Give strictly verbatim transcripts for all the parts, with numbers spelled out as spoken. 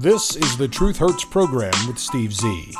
This is the Truth Hurts program with Steve Z.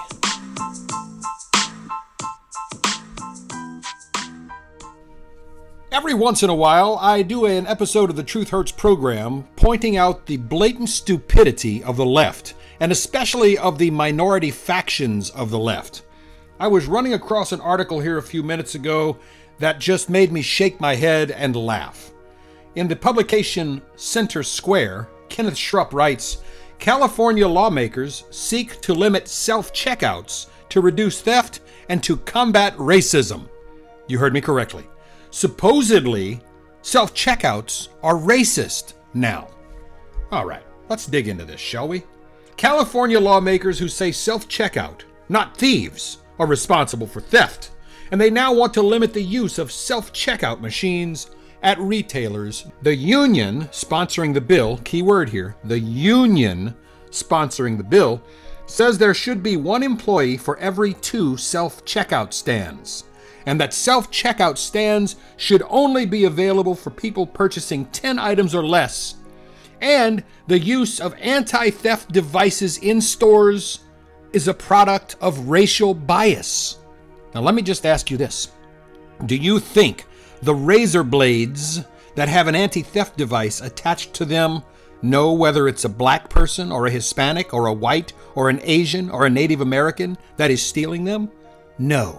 Every once in a while, I do an episode of the Truth Hurts program pointing out the blatant stupidity of the left, and especially of the minority factions of the left. I was running across an article here a few minutes ago that just made me shake my head and laugh. In the publication Center Square, Kenneth Schrupp writes, California lawmakers seek to limit self-checkouts to reduce theft and to combat racism. You heard me correctly. Supposedly, self-checkouts are racist now. All right, let's dig into this, shall we? California lawmakers who say self-checkout, not thieves, are responsible for theft, and they now want to limit the use of self-checkout machines at retailers. The union sponsoring the bill, key word here, the union sponsoring the bill, says there should be one employee for every two self-checkout stands, and that self-checkout stands should only be available for people purchasing ten items or less, and the use of anti-theft devices in stores is a product of racial bias. Now let me just ask you this. Do you think the razor blades that have an anti-theft device attached to them know whether it's a black person or a Hispanic or a white or an Asian or a Native American that is stealing them? No.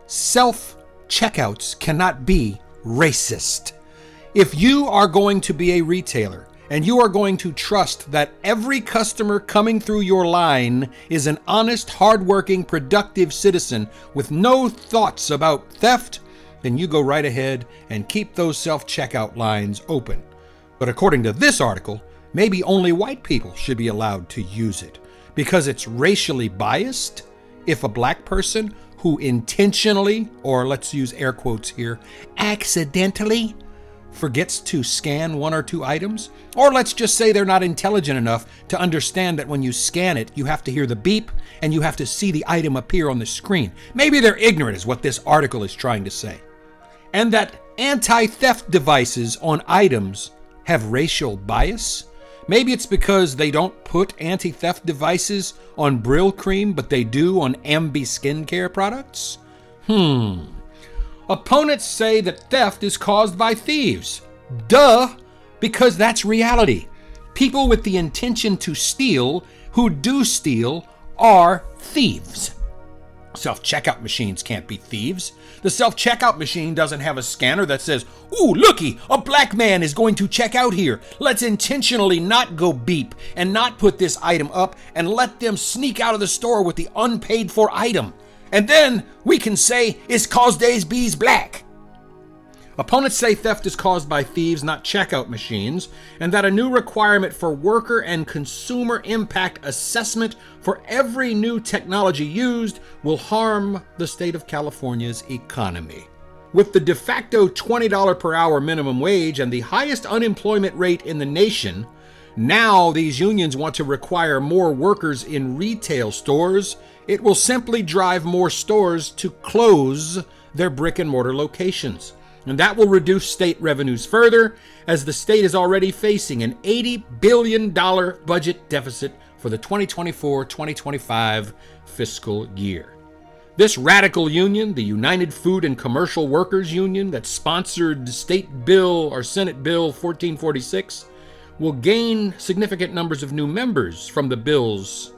Self-checkouts cannot be racist. If you are going to be a retailer and you are going to trust that every customer coming through your line is an honest, hardworking, productive citizen with no thoughts about theft, then you go right ahead and keep those self-checkout lines open. But according to this article, maybe only white people should be allowed to use it because it's racially biased if a black person who intentionally, or let's use air quotes here, accidentally forgets to scan one or two items, or let's just say they're not intelligent enough to understand that when you scan it, you have to hear the beep and you have to see the item appear on the screen. Maybe they're ignorant is what this article is trying to say. And that anti-theft devices on items have racial bias? Maybe it's because they don't put anti-theft devices on Brill cream, but they do on Ambi skincare products? Hmm. Opponents say that theft is caused by thieves. Duh, because that's reality. People with the intention to steal, who do steal, are thieves. Self-checkout machines can't be thieves. The self-checkout machine doesn't have a scanner that says, ooh, looky, a black man is going to check out here. Let's intentionally not go beep and not put this item up and let them sneak out of the store with the unpaid for item. And then we can say it's cause days bees black. Opponents say theft is caused by thieves, not checkout machines, and that a new requirement for worker and consumer impact assessment for every new technology used will harm the state of California's economy. With the de facto twenty dollars per hour minimum wage and the highest unemployment rate in the nation, now these unions want to require more workers in retail stores. It will simply drive more stores to close their brick and mortar locations. And that will reduce state revenues further, as the state is already facing an eighty billion dollars budget deficit for the twenty twenty-four twenty twenty-five fiscal year. This radical union, the United Food and Commercial Workers Union that sponsored State Bill or Senate Bill fourteen forty-six, will gain significant numbers of new members from the bill's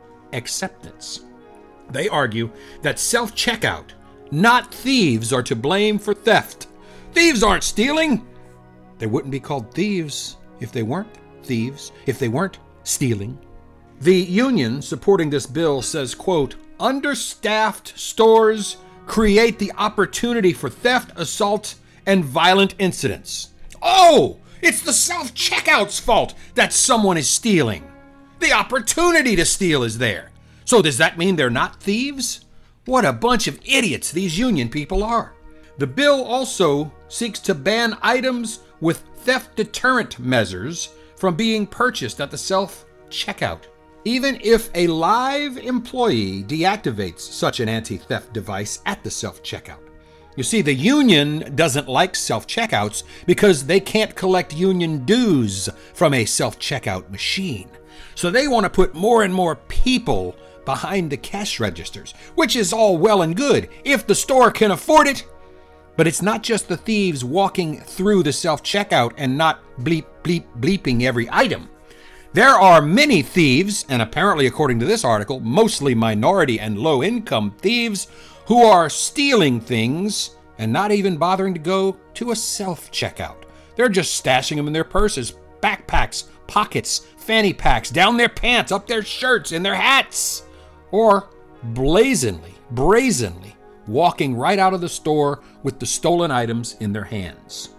acceptance. They argue that self-checkout, not thieves, are to blame for theft. Thieves aren't stealing. They wouldn't be called thieves if they weren't thieves, if they weren't stealing. The union supporting this bill says, quote, understaffed stores create the opportunity for theft, assault, and violent incidents. Oh, it's the self-checkout's fault that someone is stealing. The opportunity to steal is there. So does that mean they're not thieves? What a bunch of idiots these union people are. The bill also seeks to ban items with theft deterrent measures from being purchased at the self-checkout, even if a live employee deactivates such an anti-theft device at the self-checkout. You see, the union doesn't like self-checkouts because they can't collect union dues from a self-checkout machine. So they want to put more and more people behind the cash registers, which is all well and good if the store can afford it. But it's not just the thieves walking through the self-checkout and not bleep, bleep, bleeping every item. There are many thieves, and apparently according to this article, mostly minority and low-income thieves, who are stealing things and not even bothering to go to a self-checkout. They're just stashing them in their purses, backpacks, pockets, fanny packs, down their pants, up their shirts, in their hats, or blazonly, brazenly walking right out of the store with the stolen items in their hands.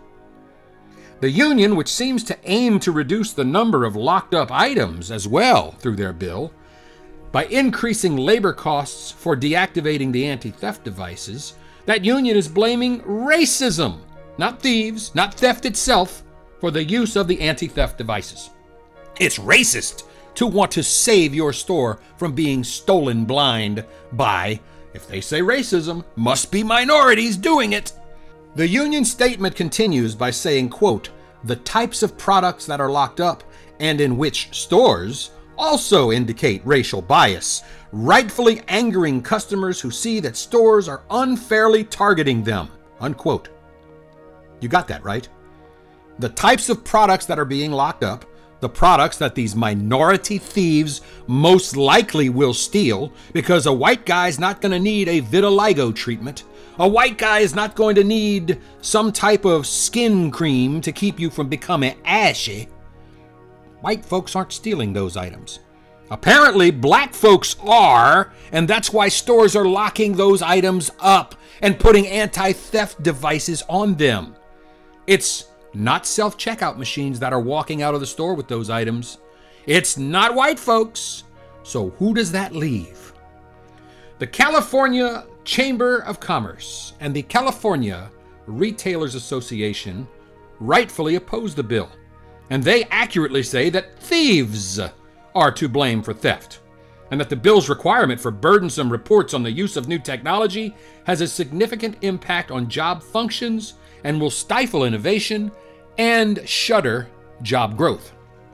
The union, which seems to aim to reduce the number of locked up items as well through their bill, by increasing labor costs for deactivating the anti-theft devices, that union is blaming racism, not thieves, not theft itself, for the use of the anti-theft devices. It's racist to want to save your store from being stolen blind by, if they say racism, must be minorities doing it. The union statement continues by saying, quote, the types of products that are locked up and in which stores also indicate racial bias, rightfully angering customers who see that stores are unfairly targeting them, unquote. You got that, right? The types of products that are being locked up, the products that these minority thieves most likely will steal, because a white guy's not going to need a vitiligo treatment. A white guy is not going to need some type of skin cream to keep you from becoming ashy. White folks aren't stealing those items. Apparently, black folks are, and that's why stores are locking those items up and putting anti-theft devices on them. It's not self-checkout machines that are walking out of the store with those items. It's not white folks. So who does that leave? The California Chamber of Commerce and the California Retailers Association rightfully oppose the bill, and they accurately say that thieves are to blame for theft, and that the bill's requirement for burdensome reports on the use of new technology has a significant impact on job functions and will stifle innovation and shutter job growth.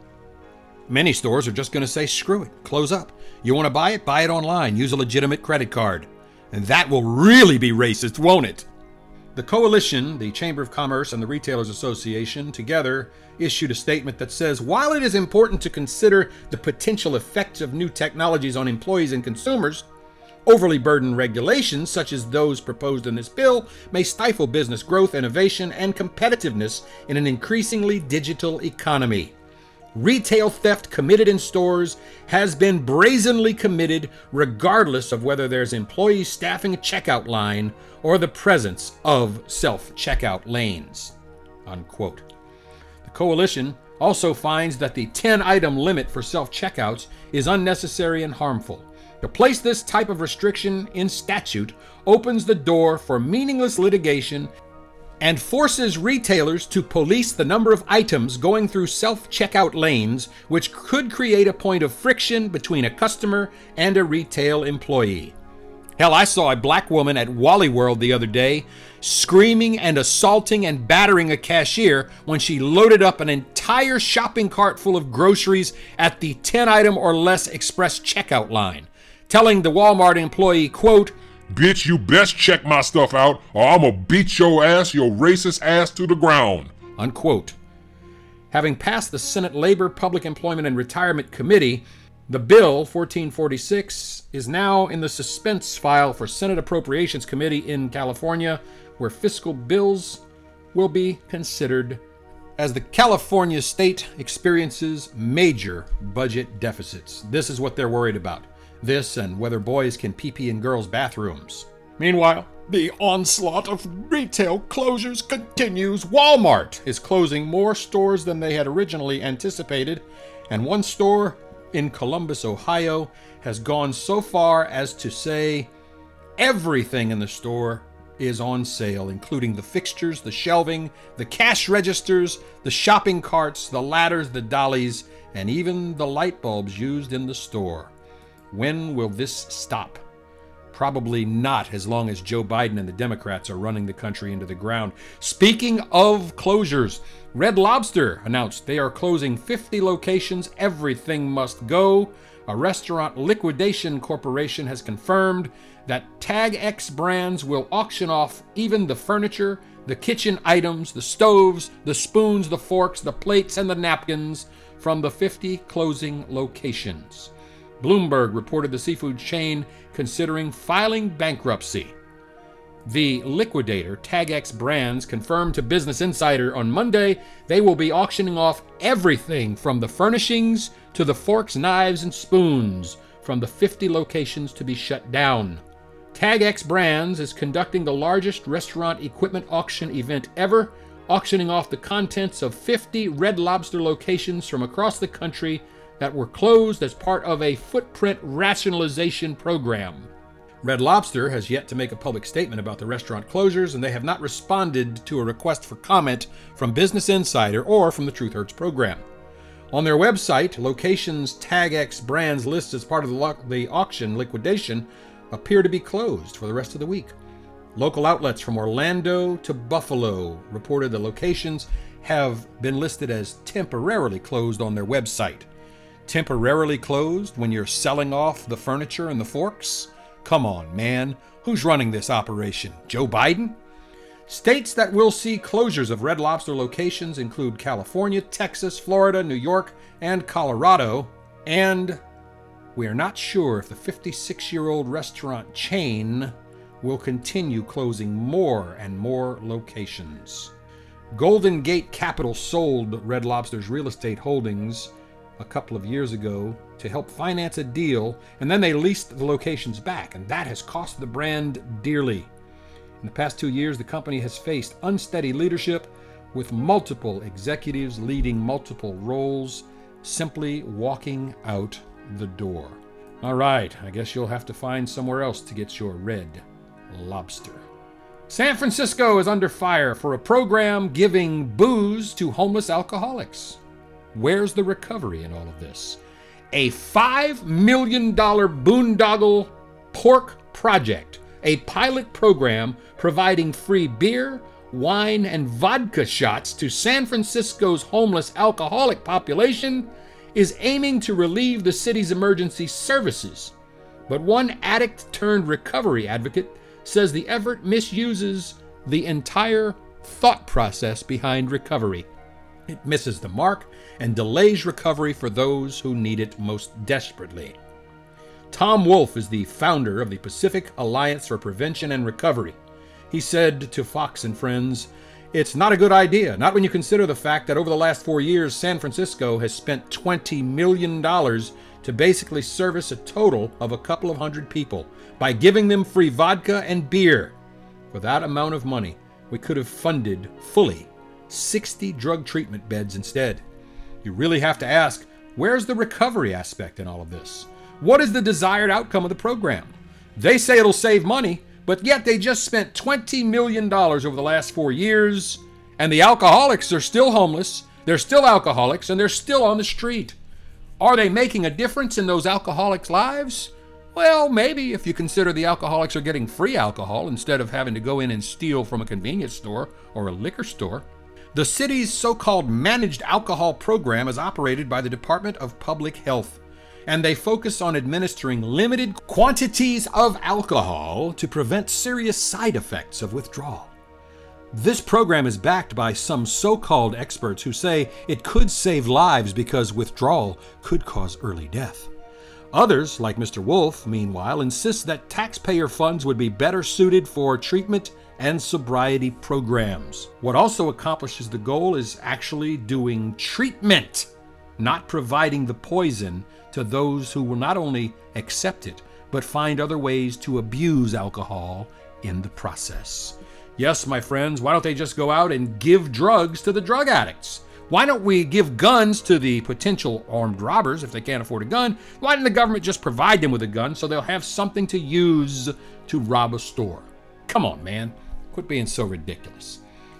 Many stores are just going to say, screw it, close up. You want to buy it? Buy it online. Use a legitimate credit card. And that will really be racist, won't it? The coalition, the Chamber of Commerce and the Retailers Association, together issued a statement that says, while it is important to consider the potential effects of new technologies on employees and consumers, overly burdened regulations, such as those proposed in this bill, may stifle business growth, innovation, and competitiveness in an increasingly digital economy. Retail theft committed in stores has been brazenly committed regardless of whether there's employees staffing a checkout line or the presence of self-checkout lanes, unquote. The coalition also finds that the ten-item limit for self-checkouts is unnecessary and harmful. To place this type of restriction in statute opens the door for meaningless litigation and forces retailers to police the number of items going through self-checkout lanes, which could create a point of friction between a customer and a retail employee. Hell, I saw a black woman at Wally World the other day screaming and assaulting and battering a cashier when she loaded up an entire shopping cart full of groceries at the ten-item or less express checkout line, telling the Walmart employee, quote, "Bitch, you best check my stuff out or I'm gonna beat your ass, your racist ass to the ground," unquote. Having passed the Senate Labor, Public Employment, and Retirement Committee, the bill, fourteen forty-six, is now in the suspense file for Senate Appropriations Committee in California, where fiscal bills will be considered as the California state experiences major budget deficits. This is what they're worried about. This and whether boys can pee-pee in girls' bathrooms. Meanwhile, the onslaught of retail closures continues. Walmart is closing more stores than they had originally anticipated, and one store in Columbus, Ohio, has gone so far as to say everything in the store is on sale, including the fixtures, the shelving, the cash registers, the shopping carts, the ladders, the dollies, and even the light bulbs used in the store. When will this stop? Probably not as long as Joe Biden and the Democrats are running the country into the ground. Speaking of closures, Red Lobster announced they are closing fifty locations. Everything must go. A restaurant liquidation corporation has confirmed that Tag X Brands will auction off even the furniture, the kitchen items, the stoves, the spoons, the forks, the plates, and the napkins from the fifty closing locations. Bloomberg reported the seafood chain considering filing bankruptcy. The liquidator, Tag X Brands, confirmed to Business Insider on Monday they will be auctioning off everything from the furnishings to the forks, knives, and spoons from the fifty locations to be shut down. Tag X Brands is conducting the largest restaurant equipment auction event ever, auctioning off the contents of fifty Red Lobster locations from across the country that were closed as part of a footprint rationalization program. Red Lobster has yet to make a public statement about the restaurant closures, and they have not responded to a request for comment from Business Insider or from the Truth Hurts program. On their website, locations Tag X Brands lists as part of the, lo- the auction liquidation appear to be closed for the rest of the week. Local outlets from Orlando to Buffalo reported the locations have been listed as temporarily closed on their website. Temporarily closed when you're selling off the furniture and the forks? Come on, man. Who's running this operation? Joe Biden? States that will see closures of Red Lobster locations include California, Texas, Florida, New York, and Colorado. And we are not sure if the fifty-six-year-old restaurant chain will continue closing more and more locations. Golden Gate Capital sold Red Lobster's real estate holdings a couple of years ago to help finance a deal, and then they leased the locations back, and that has cost the brand dearly. In the past two years, the company has faced unsteady leadership, with multiple executives leading multiple roles simply walking out the door. All right, I guess you'll have to find somewhere else to get your Red Lobster. San Francisco is under fire for a program giving booze to homeless alcoholics. Where's the recovery in all of this? A five million dollars boondoggle pork project, a pilot program providing free beer, wine, and vodka shots to San Francisco's homeless alcoholic population, is aiming to relieve the city's emergency services. But one addict-turned-recovery advocate says the effort misuses the entire thought process behind recovery. It misses the mark and delays recovery for those who need it most desperately. Tom Wolfe is the founder of the Pacific Alliance for Prevention and Recovery. He said to Fox and Friends, "It's not a good idea, not when you consider the fact that over the last four years, San Francisco has spent twenty million dollars to basically service a total of a couple of hundred people by giving them free vodka and beer. For that amount of money, we could have funded fully sixty drug treatment beds instead." You really have to ask, where's the recovery aspect in all of this? What is the desired outcome of the program? They say it'll save money, but yet they just spent twenty million dollars over the last four years, and the alcoholics are still homeless, they're still alcoholics, and they're still on the street. Are they making a difference in those alcoholics' lives? Well, maybe if you consider the alcoholics are getting free alcohol instead of having to go in and steal from a convenience store or a liquor store. The city's so-called managed alcohol program is operated by the Department of Public Health, and they focus on administering limited quantities of alcohol to prevent serious side effects of withdrawal. This program is backed by some so-called experts who say it could save lives because withdrawal could cause early death. Others, like Mister Wolfe, meanwhile, insist that taxpayer funds would be better suited for treatment and sobriety programs. What also accomplishes the goal is actually doing treatment, not providing the poison to those who will not only accept it, but find other ways to abuse alcohol in the process. Yes, my friends, why don't they just go out and give drugs to the drug addicts? Why don't we give guns to the potential armed robbers if they can't afford a gun? Why didn't the government just provide them with a gun so they'll have something to use to rob a store? Come on, man. Quit being so ridiculous.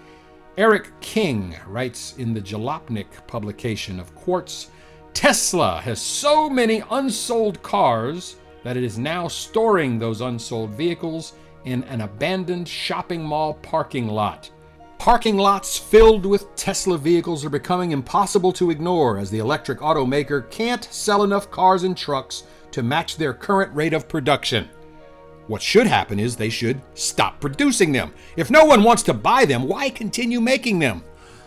Eric King writes in the Jalopnik publication of Quartz, Tesla has so many unsold cars that it is now storing those unsold vehicles in an abandoned shopping mall parking lot. Parking lots filled with Tesla vehicles are becoming impossible to ignore as the electric automaker can't sell enough cars and trucks to match their current rate of production. What should happen is they should stop producing them. If no one wants to buy them, why continue making them?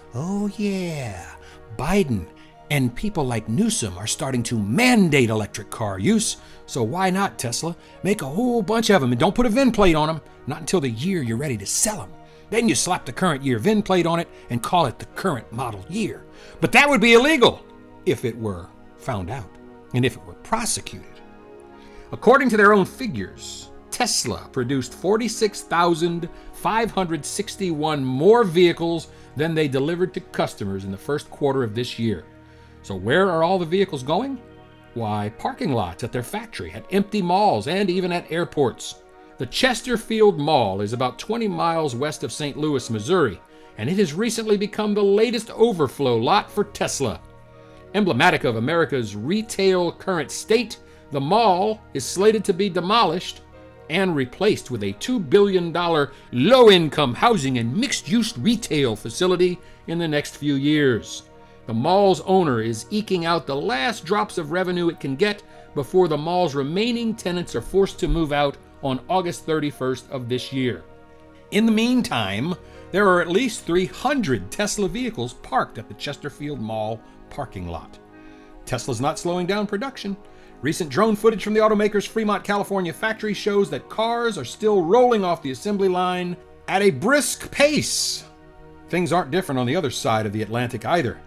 Oh yeah, Biden and people like Newsom are starting to mandate electric car use, so why not, Tesla? Make a whole bunch of them and don't put a V I N plate on them, not until the year you're ready to sell them. Then you slap the current year V I N plate on it and call it the current model year. But that would be illegal if it were found out and if it were prosecuted. According to their own figures, Tesla produced forty-six thousand five hundred sixty-one more vehicles than they delivered to customers in the first quarter of this year. So where are all the vehicles going? Why, parking lots at their factory, at empty malls, and even at airports. The Chesterfield Mall is about twenty miles west of Saint Louis, Missouri, and it has recently become the latest overflow lot for Tesla. Emblematic of America's retail current state, the mall is slated to be demolished and replaced with a two billion dollars low-income housing and mixed-use retail facility in the next few years. The mall's owner is eking out the last drops of revenue it can get before the mall's remaining tenants are forced to move out on August thirty-first of this year. In the meantime, there are at least three hundred Tesla vehicles parked at the Chesterfield Mall parking lot. Tesla's not slowing down production. Recent drone footage from the automaker's Fremont, California factory shows that cars are still rolling off the assembly line at a brisk pace. Things aren't different on the other side of the Atlantic either.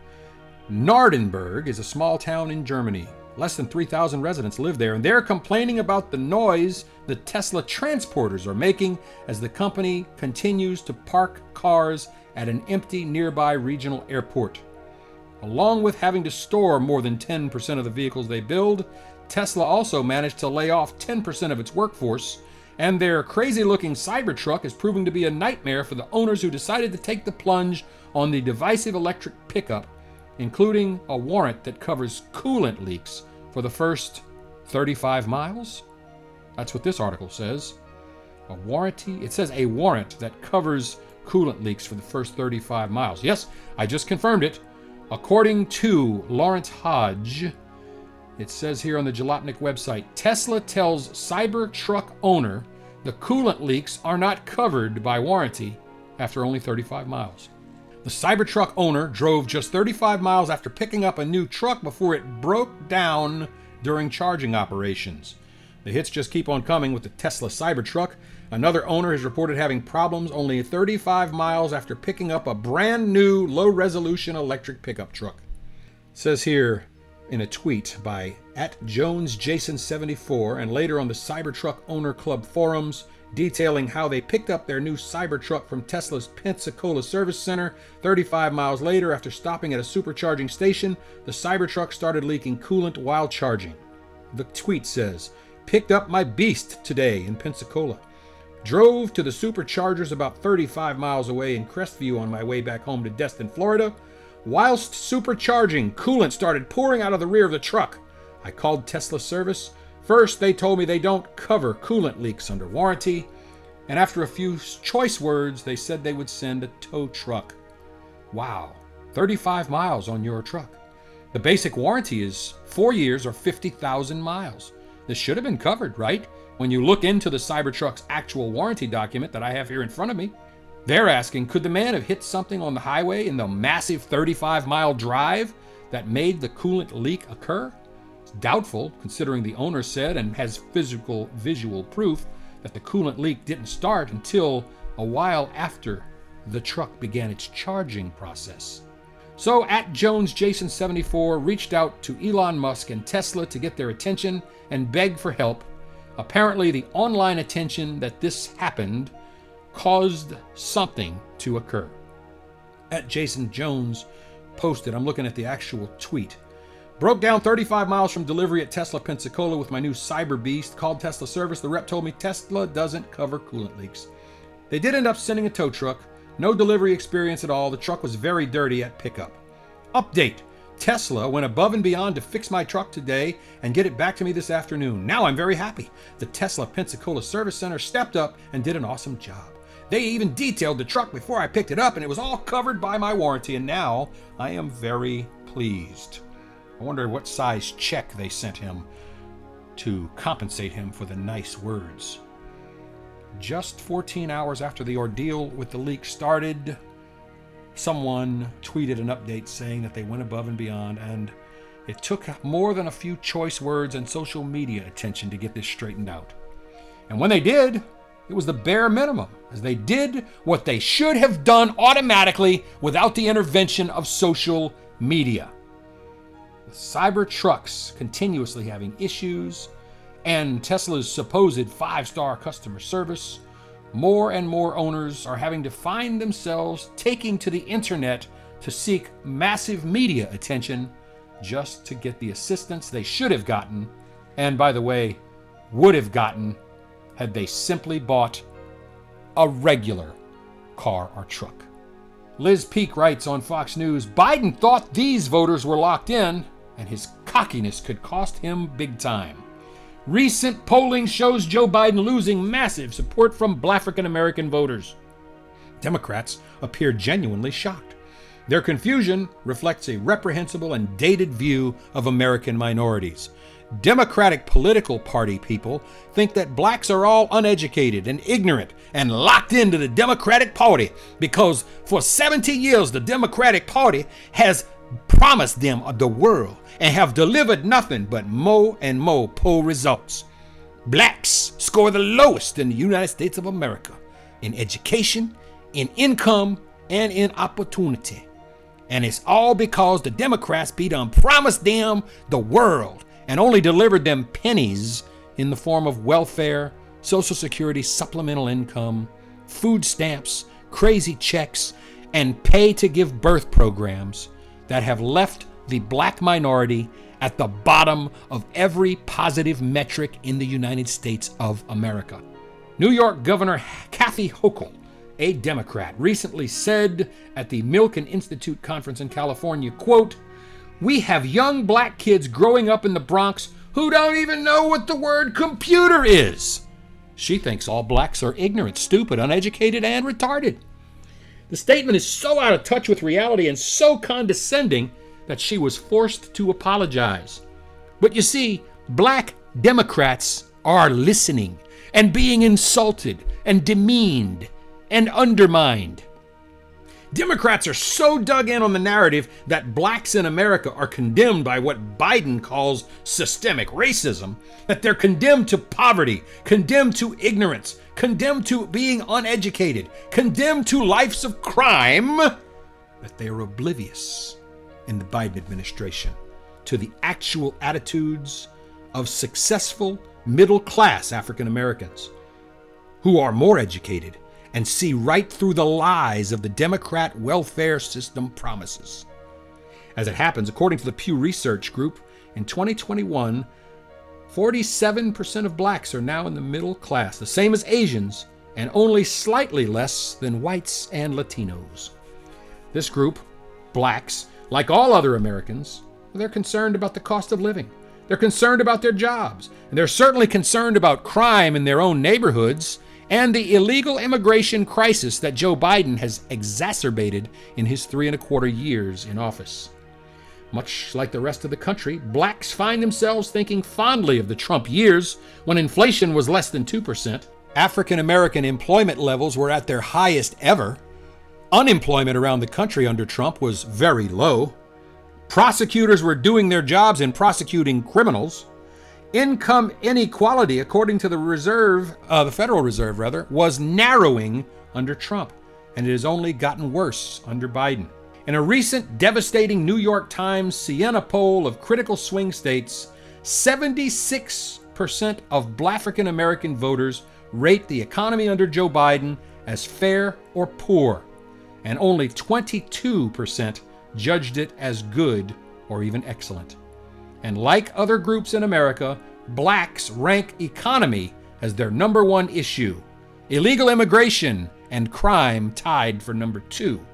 Nardenburg is a small town in Germany. Less than three thousand residents live there, and they're complaining about the noise the Tesla transporters are making as the company continues to park cars at an empty nearby regional airport. Along with having to store more than ten percent of the vehicles they build, Tesla also managed to lay off ten percent of its workforce, and their crazy-looking Cybertruck is proving to be a nightmare for the owners who decided to take the plunge on the divisive electric pickup, including a warrant that covers coolant leaks for the first thirty-five miles? That's what this article says. A warranty? It says a warrant that covers coolant leaks for the first thirty-five miles. Yes, I just confirmed it. According to Lawrence Hodge, it says here on the Jalopnik website, Tesla tells Cybertruck owner the coolant leaks are not covered by warranty after only thirty-five miles. The Cybertruck owner drove just thirty-five miles after picking up a new truck before it broke down during charging operations. The hits just keep on coming with the Tesla Cybertruck. Another owner has reported having problems only thirty-five miles after picking up a brand new low-resolution electric pickup truck. It says here in a tweet by at Jones Jason seventy-four and later on the Cybertruck Owner Club forums, detailing how they picked up their new Cybertruck from Tesla's Pensacola Service Center. thirty-five miles later, after stopping at a supercharging station, the Cybertruck started leaking coolant while charging. The tweet says, picked up my beast today in Pensacola. Drove to the superchargers about thirty-five miles away in Crestview on my way back home to Destin, Florida. Whilst supercharging, coolant started pouring out of the rear of the truck. I called Tesla service. First, they told me they don't cover coolant leaks under warranty, and after a few choice words, they said they would send a tow truck. Wow, thirty-five miles on your truck. The basic warranty is four years or fifty thousand miles. This should have been covered, right? When you look into the Cybertruck's actual warranty document that I have here in front of me, they're asking, could the man have hit something on the highway in the massive thirty-five mile drive that made the coolant leak occur? Doubtful, considering the owner said and has physical visual proof that the coolant leak didn't start until a while after the truck began its charging process. So at Jones Jason seventy-four reached out to Elon Musk and Tesla to get their attention and beg for help. Apparently the online attention that this happened caused something to occur. At Jason Jones posted, I'm looking at the actual tweet. Broke down thirty-five miles from delivery at Tesla Pensacola with my new Cyber Beast. Called Tesla service. The rep told me Tesla doesn't cover coolant leaks. They did end up sending a tow truck. No delivery experience at all. The truck was very dirty at pickup. Update. Tesla went above and beyond to fix my truck today and get it back to me this afternoon. Now I'm very happy. The Tesla Pensacola Service Center stepped up and did an awesome job. They even detailed the truck before I picked it up, and it was all covered by my warranty, and now I am very pleased. I wonder what size check they sent him to compensate him for the nice words. Just fourteen hours after the ordeal with the leak started, someone tweeted an update saying that they went above and beyond, and it took more than a few choice words and social media attention to get this straightened out. And when they did, it was the bare minimum, as they did what they should have done automatically without the intervention of social media. With Cybertrucks continuously having issues and Tesla's supposed five-star customer service, more and more owners are having to find themselves taking to the internet to seek massive media attention just to get the assistance they should have gotten, and by the way, would have gotten had they simply bought a regular car or truck. Liz Peek writes on Fox News, Biden thought these voters were locked in, and his cockiness could cost him big time. Recent polling shows Joe Biden losing massive support from African American voters. Democrats appear genuinely shocked. Their confusion reflects a reprehensible and dated view of American minorities. Democratic political party people think that blacks are all uneducated and ignorant and locked into the Democratic Party because for seventy years the Democratic Party has promised them the world and have delivered nothing but more and more poor results. Blacks score the lowest in the United States of America in education, in income, and in opportunity. And it's all because the Democrats be done promised them the world and only delivered them pennies in the form of welfare, Social Security, supplemental income, food stamps, crazy checks, and pay to give birth programs that have left the black minority at the bottom of every positive metric in the United States of America. New York Governor Kathy Hochul, a Democrat, recently said at the Milken Institute conference in California, quote, "We have young black kids growing up in the Bronx who don't even know what the word computer is." She thinks all blacks are ignorant, stupid, uneducated, and retarded. The statement is so out of touch with reality and so condescending that she was forced to apologize. But you see, black Democrats are listening and being insulted and demeaned and undermined. Democrats are so dug in on the narrative that blacks in America are condemned by what Biden calls systemic racism, that they're condemned to poverty, condemned to ignorance, condemned to being uneducated, condemned to lives of crime, that they are oblivious in the Biden administration to the actual attitudes of successful middle-class African Americans who are more educated and see right through the lies of the Democrat welfare system promises. As it happens, according to the Pew Research Group, in twenty twenty-one, forty-seven percent of blacks are now in the middle class, the same as Asians, and only slightly less than whites and Latinos. This group, blacks, like all other Americans, they're concerned about the cost of living. They're concerned about their jobs, and they're certainly concerned about crime in their own neighborhoods and the illegal immigration crisis that Joe Biden has exacerbated in his three and a quarter years in office. Much like the rest of the country, blacks find themselves thinking fondly of the Trump years when inflation was less than two percent. African American employment levels were at their highest ever. Unemployment around the country under Trump was very low. Prosecutors were doing their jobs in prosecuting criminals. Income inequality, according to the Reserve, uh, the Federal Reserve rather, was narrowing under Trump, and it has only gotten worse under Biden. In a recent devastating New York Times Siena poll of critical swing states, seventy-six percent of African American voters rate the economy under Joe Biden as fair or poor, and only twenty-two percent judged it as good or even excellent. And like other groups in America, blacks rank economy as their number one issue. Illegal immigration and crime tied for number two.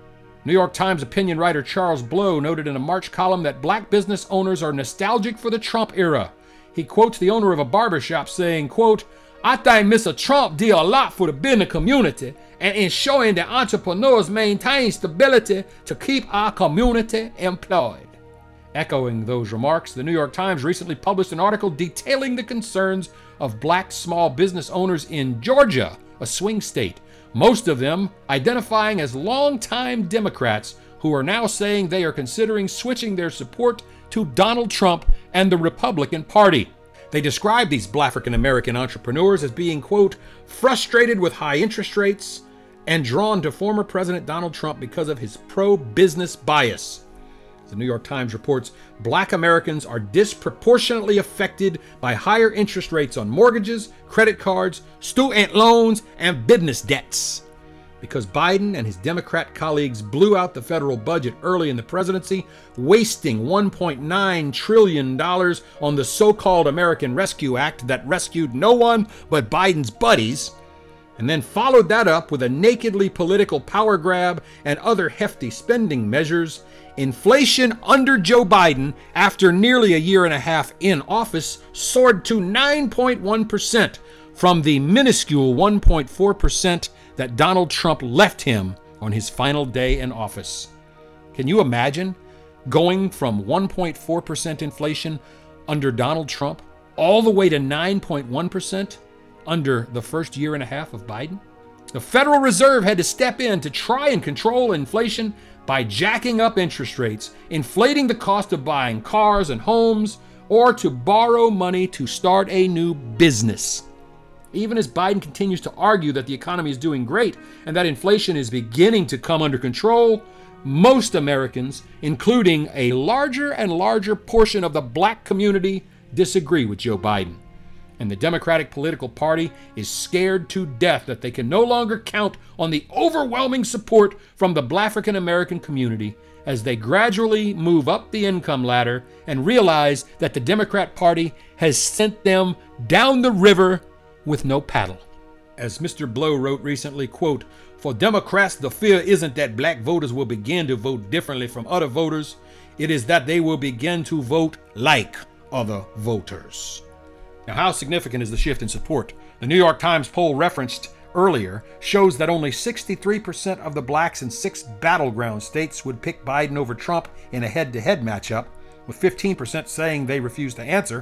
New York Times opinion writer Charles Blow noted in a March column that black business owners are nostalgic for the Trump era. He quotes the owner of a barbershop saying, quote, "I think Mister Trump did a lot for the business community and ensuring that entrepreneurs maintain stability to keep our community employed." Echoing those remarks, the New York Times recently published an article detailing the concerns of black small business owners in Georgia, a swing state, most of them identifying as longtime Democrats who are now saying they are considering switching their support to Donald Trump and the Republican Party. They describe these Black African American entrepreneurs as being, quote, frustrated with high interest rates and drawn to former President Donald Trump because of his pro-business bias. The New York Times reports black Americans are disproportionately affected by higher interest rates on mortgages, credit cards, student loans, and business debts. Because Biden and his Democrat colleagues blew out the federal budget early in the presidency, wasting one point nine trillion dollars on the so-called American Rescue Act that rescued no one but Biden's buddies, and then followed that up with a nakedly political power grab and other hefty spending measures, inflation under Joe Biden, after nearly a year and a half in office, soared to nine point one percent from the minuscule one point four percent that Donald Trump left him on his final day in office. Can you imagine going from one point four percent inflation under Donald Trump all the way to nine point one percent under the first year and a half of Biden? The Federal Reserve had to step in to try and control inflation by jacking up interest rates, inflating the cost of buying cars and homes, or to borrow money to start a new business. Even as Biden continues to argue that the economy is doing great and that inflation is beginning to come under control, most Americans, including a larger and larger portion of the black community, disagree with Joe Biden. And the Democratic political party is scared to death that they can no longer count on the overwhelming support from the Black African American community as they gradually move up the income ladder and realize that the Democrat Party has sent them down the river with no paddle. As Mister Blow wrote recently, quote, "For Democrats, the fear isn't that black voters will begin to vote differently from other voters. It is that they will begin to vote like other voters." Now, how significant is the shift in support? The New York Times poll referenced earlier shows that only sixty-three percent of the blacks in six battleground states would pick Biden over Trump in a head-to-head matchup, with fifteen percent saying they refuse to answer.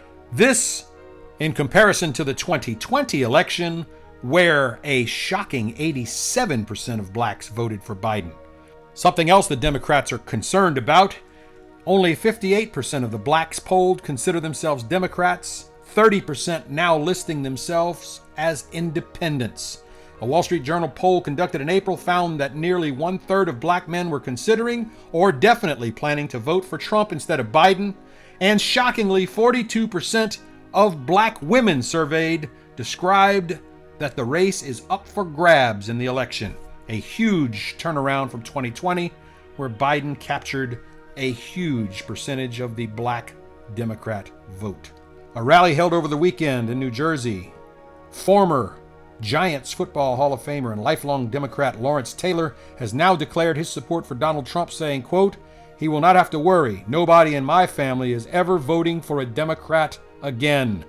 This, in comparison to the twenty twenty election, where a shocking eighty-seven percent of blacks voted for Biden. Something else the Democrats are concerned about: only fifty-eight percent of the blacks polled consider themselves Democrats, thirty percent now listing themselves as independents. A Wall Street Journal poll conducted in April found that nearly one-third of black men were considering or definitely planning to vote for Trump instead of Biden, and shockingly, forty-two percent of black women surveyed described that the race is up for grabs in the election, a huge turnaround from twenty twenty, where Biden captured a huge percentage of the black Democrat vote. A rally held over the weekend in New Jersey. Former Giants football Hall of Famer and lifelong Democrat Lawrence Taylor has now declared his support for Donald Trump, saying, quote, "He will not have to worry. Nobody in my family is ever voting for a Democrat again."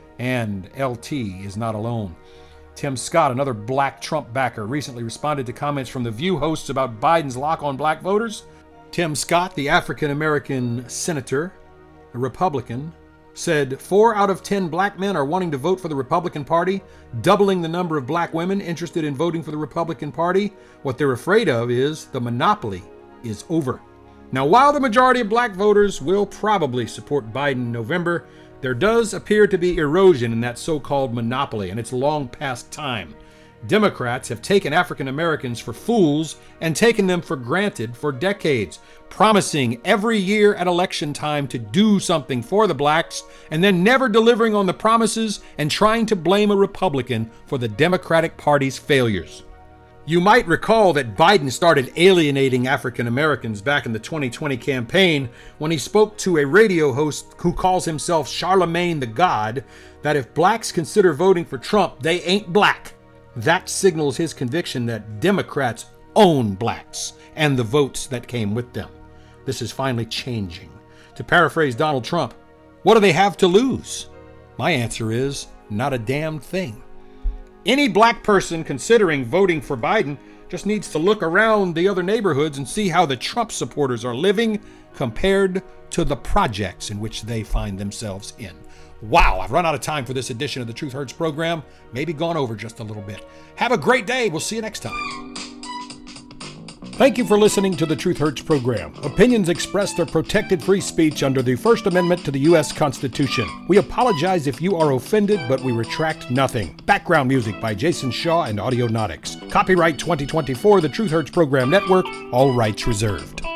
And L T is not alone. Tim Scott, another black Trump backer, recently responded to comments from The View hosts about Biden's lock on black voters. Tim Scott, the African-American senator, a Republican, said four out of ten black men are wanting to vote for the Republican Party, doubling the number of black women interested in voting for the Republican Party. What they're afraid of is the monopoly is over. Now, while the majority of black voters will probably support Biden in November, there does appear to be erosion in that so-called monopoly, and it's long past time. Democrats have taken African Americans for fools and taken them for granted for decades, promising every year at election time to do something for the blacks, and then never delivering on the promises and trying to blame a Republican for the Democratic Party's failures. You might recall that Biden started alienating African Americans back in the twenty twenty campaign when he spoke to a radio host who calls himself Charlemagne the God, that if blacks consider voting for Trump, they ain't black. That signals his conviction that Democrats own blacks and the votes that came with them. This is finally changing. To paraphrase Donald Trump, what do they have to lose? My answer is, not a damn thing. Any black person considering voting for Biden just needs to look around the other neighborhoods and see how the Trump supporters are living compared to the projects in which they find themselves in. Wow, I've run out of time for this edition of the Truth Hurts program. Maybe gone over just a little bit. Have a great day. We'll see you next time. Thank you for listening to the Truth Hurts program. Opinions expressed are protected free speech under the First Amendment to the U S Constitution. We apologize if you are offended, but we retract nothing. Background music by Jason Shaw and Audionautics. Copyright twenty twenty-four, the Truth Hurts Program Network, all rights reserved.